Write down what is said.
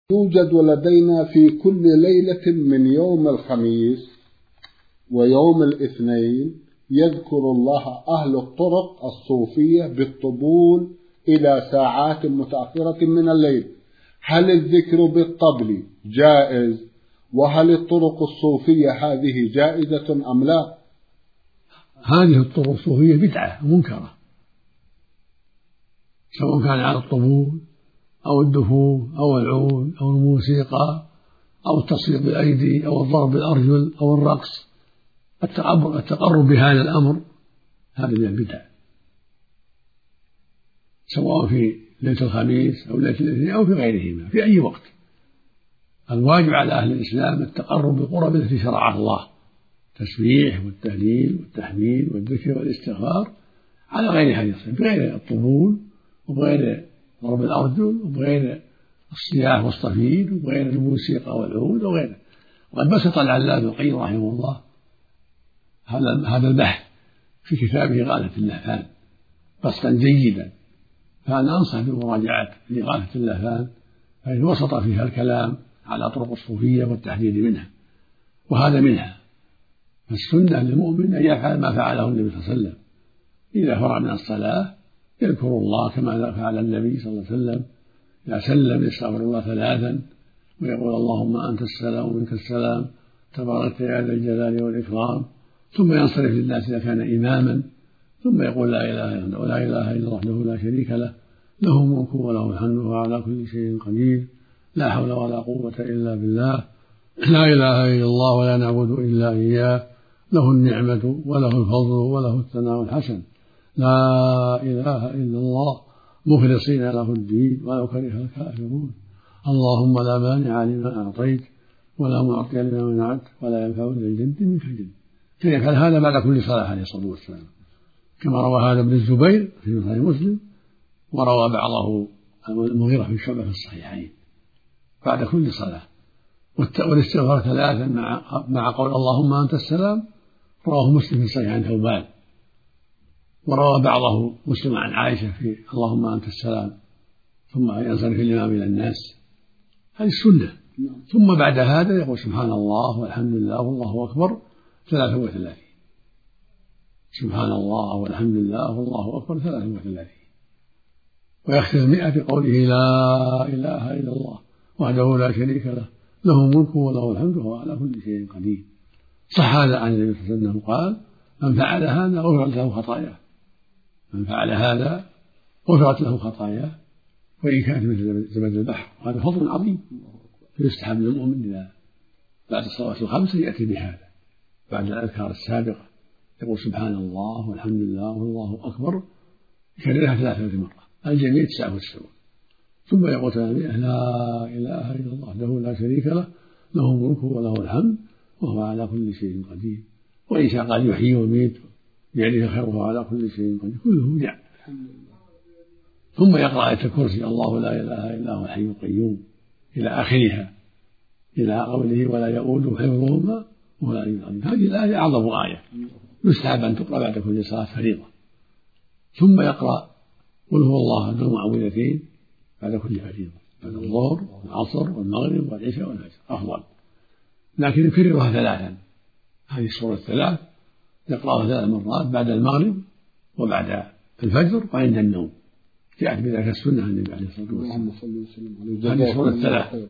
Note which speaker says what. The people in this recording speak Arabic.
Speaker 1: يوجد لدينا في كل ليلة من يوم الخميس ويوم الاثنين يذكر الله أهل الطرق الصوفية بالطبول إلى ساعات متأخرة من الليل. هل الذكر بالطبل جائز؟ وهل الطرق الصوفية هذه جائزة أم لا؟
Speaker 2: هذه الطرق الصوفية بدعة منكرة، سواء كان على الطبول أو الدفوف أو العود أو الموسيقى أو التصفيق بالأيدي أو الضرب بالأرجل أو الرقص. التقرب بهذا الأمر هذا من البدع، سواء في ليلة الخميس أو ليلة الاثنين أو في غيرهما في أي وقت. الواجب على أهل الإسلام التقرب بالقرب التي شرعها الله، التسبيح والتهليل والتحميد والذكر والاستغفار على غير هذه الصفة، بغير الطبول وبغير ضرب الأرجل وبغير الصياح والصفير وبغير الموسيقى والعود وغيره. وقد بسط العلامة ابن القيم رحمه الله هذا البحث في كتابه إغاثة اللهفان بسطا جيدا، فأنا أنصح بمراجعة إغاثة اللهفان، فإن وسط فيها الكلام على طرق الصوفية والتحذير منها، وهذا منها. فالسنة للمؤمن أن يفعل ما فعله النبي صلى الله عليه وسلم، إذا فرغ من الصلاة يذكر الله كما فعل النبي صلى الله عليه وسلم، إذا سلم يستغفر الله 3 ويقول اللهم أنت السلام ومنك السلام تبارك يا ذا الجلال والإكرام، ثم ينصرف للناس إذا كان إماما، ثم يقول لا إله إلا الله ولا إله إلا الله وحده لا شريك له، له الملك وله الحمد وهو على كل شيء قدير، لا حول ولا قوة إلا بالله، لا إله إلا الله ولا نعبد إلا إياه، له النعمة وله الفضل وله الثناء الحسن، لا إله إلا الله مخلصين له الدين ولو كره الكافرون، اللهم لا مانع لما أعطيت ولا معطي لما منعت ولا ينفع ذا الجد منك الجد. فيفعل هذا بعد كل صلاة عليه الصلاة والسلام، كما روى هذا ابن الزبير في صحيح مسلم، وروى بعضه المغيرة بن شعبة في الصحيحين بعد كل صلاة. والاستغفار 3 مع قول اللهم أنت السلام رواه مسلم في صحيح عن ثوبان، وروى بعضه مسلم عن عائشة في اللهم أنت السلام ثم ينصرف الإمام إلى الناس، هذه السنة. ثم بعد هذا يقول سبحان الله والحمد لله والله أكبر 33، سبحان الله والحمد لله والله أكبر 33، ويختم 100 بقوله لا إله إلا الله وحده لا شريك له، له الملك وله الحمد وهو على كل شيء قدير. صح هذا عن النبي صلى الله عليه وسلم قال من فعل هذا غفرت له خطاياه، من فعل هذا غفرت له خطاياه وإن كانت مثل زبد البحر، وهذا فضل عظيم. فيستحب للمؤمن إذا بعد الصلوات الخمس يأتي بهذا بعد الأذكار السابقة، يقول سبحان الله والحمد لله والله أكبر يكررها 3 مرات، الجميع 99، ثم يقول 300 لا إله إلا الله وحده لا شريك له، له الملك وله الحمد وهو على كل شيء قدير، وإن شاء قال يحيي ويميت بيده الخير وهو على كل شيء قدير، كله بدع. ثم يقرأ آية الكرسي الله لا إله إلا هو الحي القيوم إلى آخرها، إلى قوله ولا يؤوده حفظهما وهو العلي العظيم. هذه الآية أعظم آية يستحب أن تقرأ بعد كل صلاة فريضة. ثم يقرأ قل هو الله أحد المعوذتين بعد كل فريضة، بعد الظهر والعصر والمغرب والعشاء والفجر أفضل، لكن يكررها 3، هذه السورة 3 يقرأها 3 مرات بعد المغرب وبعد الفجر وعند النوم، جاءت بذلك السنة عن النبي عليه الصلاة والسلام. هذه سورة 3.